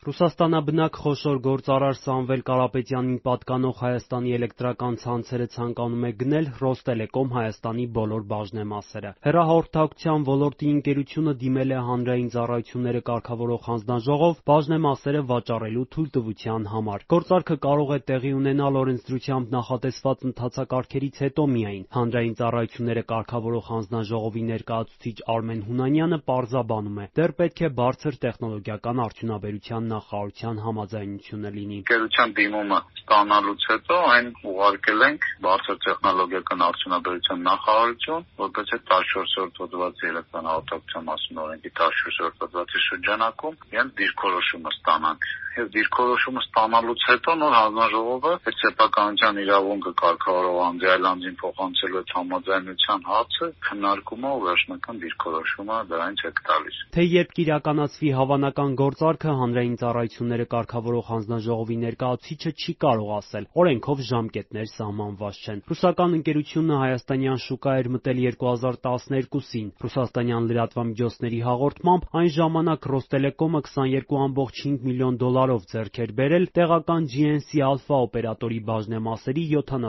Ռուսաստանաբնակ խոշոր գործարար Սամվել Կարապետյանին պատկանող Հայաստանի էլեկտրական ցանցերը ցանկանում է գնել Ռոստելեկոմ Հայաստանի բոլոր բաժնեմասերը։ Հեռահաղորդակցության ոլորտի ընկերությունը դիմել է Հանրային ծառայությունները կարգավորող հանձնաժողով բաժնեմասերը վաճառելու թույլտվության համար։ Գործարքը կարող է տեղի ունենալ օրենսդրությամբ նախատեսված ընթացակարգերից հետո միայն։ Հանրային ծառայությունները կարգավորող հանձնաժողովի ներկայացուցիչ Արմեն Հունանյանը պարզաբանում է. դեռ պետք է բարձր տեխնոլոգիական արդյունաբերության նախարարության համաձայնությունը լինի։ Ընկերության դիմումը ստանալուց հետո այն ուղարկել ենք բարձր տեխնոլոգիական արդյունաբերության նախարարություն, որպեսզի 14-րդ հոդվածի էլեկտրոնհաղորդակցության մասին օրենքի 14-րդ հոդվածի շրջանակում իրենց դիրքորոշումը ստանանք։ Եվ դիրքորոշումը ստանալուց հետո նոր հանձնաժողովը այդ սեփականության իրավունքը կարգավորող անձի այլ անձին փոխանցելու այդ համաձայնության հարցը քննարկում է ու վերջնական դիրքորոշումը դրանից հետ տալիս։ Թե երբ կիրականացվի հավանական գործարքը, Հանրային ծառայությունները կարգավորող հանձնաժողովի ներկայացուցիչը չի կարող ասել։ Օրենքով ժամկետներ սահմանված չեն։ Ռուսական ընկերությունը հայաստանյան շուկա էր մտել 2012-ին։ Ռուսաստանյան լրատվամիջոցների հաղորդմամբ այն ժամանակ Ռոստելեկոմը 22.5 միլիոն դոլարով ձեռք էր բերել տեղական GNC Alpha օպերատորի բաժնեմասերի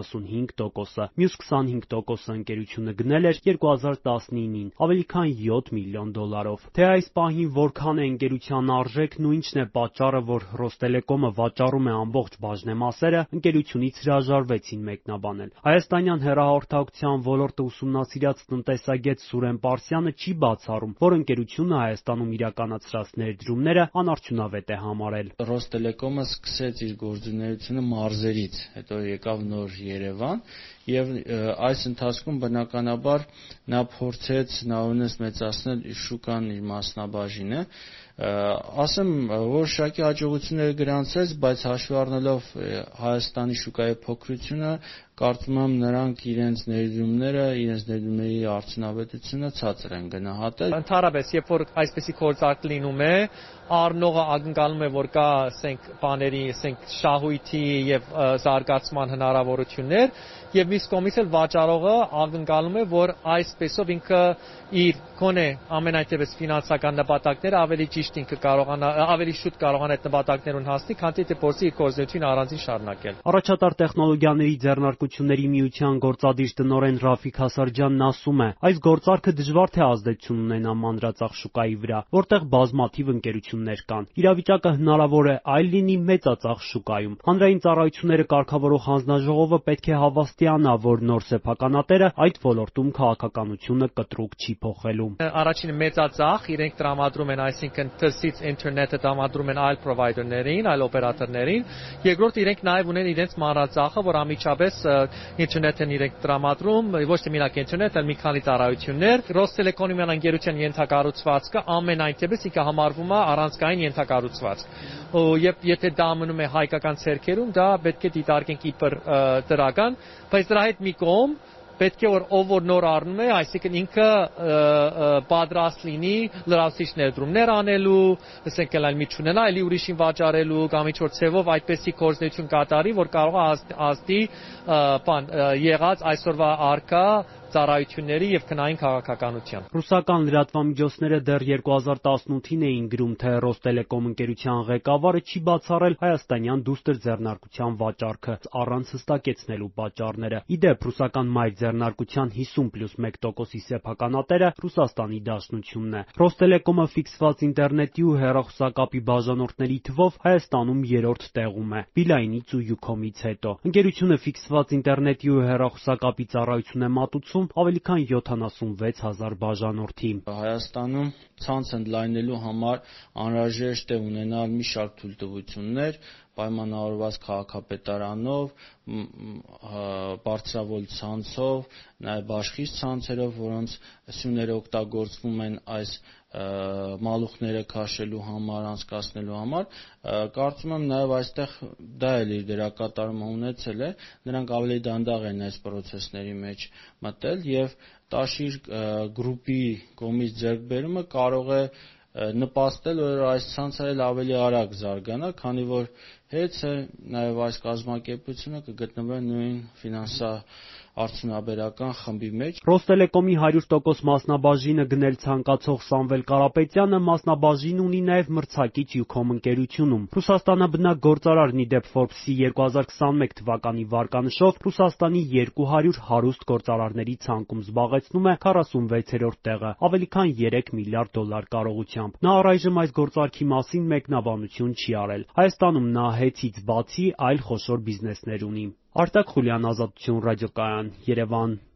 75%-ը։ Մյուս 25%-ը ընկերությունը գնել էր 2019-ին, ավելի քան 7 միլիոն դոլարով։ Թե այս պահին որքան է ընկերության արժեքն ու ինչն է պատճառը, որ Ռոստելեկոմը վաճառում է ամբողջ բաժնեմասերը, ընկերությունից հրաժարվեցին մեկնաբանել։ Հայաստանյան հեռահաղորդակցության ոլորտը ուսումնասիրած տնտեսագետ Սուրեն Պարսյանը չի բացառում, որ ընկերությունը Հայաստանում իրականացրած ներդրումները անարդյունավետ է համարել։ Ռոստելեկոմը սկսեց իր գործունեությունը մարզերից, հետո եկավ նոր Երևան եւ այս ընթացքում բնականաբար նա փորձեց նորից մեծացնել իր շուկան, իր մասնաբաժինը։ Ասեմ, որոշակի հաջողություններ գրանցեց, բայց հաշվի առնելով Հայաստանի շուկայի փոքրությունը, կարծում եմ նրանք իրենց ներդրումների արդյունավետությունը ցածր են գնահատել։ Ընդհանրապես, երբ որ այսպիսի գործարք լինում է, առնողը ակնկալում է, որ կա, շահույթի եւ զարգացման հնարավորություններ, եւ մյուս կողմից էլ վաճառողը ակնկալում է, որ այսպեսով ինքը իր գոնե ամենայնտեղս ֆինանսական նպատակները ավելի շուտ կարողանա այդ նպատակներուն հասնել, քան թե փորձի իր գործունեությունը առանձին շարունակել։ Առաջատար տեխնոլոգիաների ձեռնարկությունների միության գործադիր տնօրեն Ռաֆիկ Հասարջյանն ասում է. այս գործարքը դժվար թե ազդեցություն ունենա մանրածախ շուկայի վրա, որտեղ բազմաթիվ ընկերություններ կան։ Իրավիճակը հնարավոր է այլ լինի մեծածախ շուկայում։ Հանրային ծառայությունները կարգավորող հանձնաժողովը պետք է հավաստիանա, որ նոր սեփականատերը այդ ոլորտում քաղաքականությունը կտրուկ չի փոխելու։ Առաջինը մեծածախ, իրենք տրամադրում են, այսինքն դրսից ինտերնետը տրամադրում են այլ պրովայդերներին, այլ օպերատորներին։ Երկրորդ, իրենք նաև ունեն իրենց մանրածախը, որ անմիջապես ինտերնետն իրենք տրամադրում, ոչ թե միակ ինտերնետ, այլ մի քանի ծառայություններ։ Ռոստելեկոմի ընկերության ենթակառուցվածքը ամենայնտեղս ինքը համարվում է առանցքային ենթակառուցվածք։ Եթե դա մնում է հայկական ցերկերում, դա պետք է դիտարկենք իբր դրական, բայց դրա հետ մի կողմ պետք է որ ով որ նոր առնում է, այսինքն ինքը պատրաստ լինի լրացուցիչ ներդրումներ անելու, ասենք այլ մի չունենա, այլի ուրիշին վաճառելու կամ ինչ-որ ցևով այդպեսի գործունեություն կատարի, որ կարող է ազդի եղած այսօրվա առկա ծառայությունների եւ քնային քաղաքականության։ Ռուսական լրատվամիջոցները դեռ 2018-ին էին գրում, թե Ռոստելեկոմ ընկերության ղեկավարը չի բացառել հայաստանյան դուստր ձեռնարկության վաճառքը առանց հստակեցնելու պատճառները։ Իդեպ ռուսական մայր ձեռնարկության 50+1%-ի սեփականատերը Ռուսաստանի Դաշնությունն է։ Ռոստելեկոմը ֆիքսված ինտերնետի ու հեռախոսակապի բաժանորդների թվով Հայաստանում 3-րդ տեղում է, Բիլայնից ու Յուքոմից հետո։ Ընկերությունը ֆիքսված ինտերնետի ու հեռախոսակապի ծառայություն է մատուցում ավելի քան 76,000 բաժանորդի։ Հայաստանում ցանց ընդլայնելու համար անհրաժեշտ է ունենալ մի շարք թույլտվություններ, պայմանավորված քաղաքապետարանով, բարձրավոլ ցանցով, նաև բաշխից ցանցերով, որոնց սյուները օգտագործվում են այս մալուխները քաշելու համար, անցկացնելու համար, կարծում եմ նաև այստեղ դա էլ իր դերակատարումը ունեցել է, նրանք ավելի դանդաղ են այս պրոցեսների մեջ մտել եւ Տաշիր գրուպի կողմից ձեռքբերումը կարող է նպաստել, որ այս ցանցը ավելի արագ զարգանա, քանի որ հենց նաև այս կազմակերպությունը կգտնվեն նույն արդյունաբերական խմբի մեջ։ Ռոստելեկոմի 100% մասնաբաժինը գնել ցանկացող Սամվել Կարապետյանը մասնաբաժին ունի նաև մրցակից Ucom ընկերությունում։ Ռուսաստանաբնակ գործարարն ի դեպ Forbes-ի 2021 թվականի վարկանշով Ռուսաստանի 200 հարուստ գործարարների ցանկում զբաղեցնում է 46-րդ տեղը, ավելի քան $3 միլիարդ կարողությամբ։ Նա առայժմ այս գործարքի մասին մեկնաբանություն չի արել։ Հայաստանում նա հեծից բացի այլ խոշոր բիզնեսներ ունի։ Արտակ Խուլյան, Ազատություն ռադիոկայան, Երևան։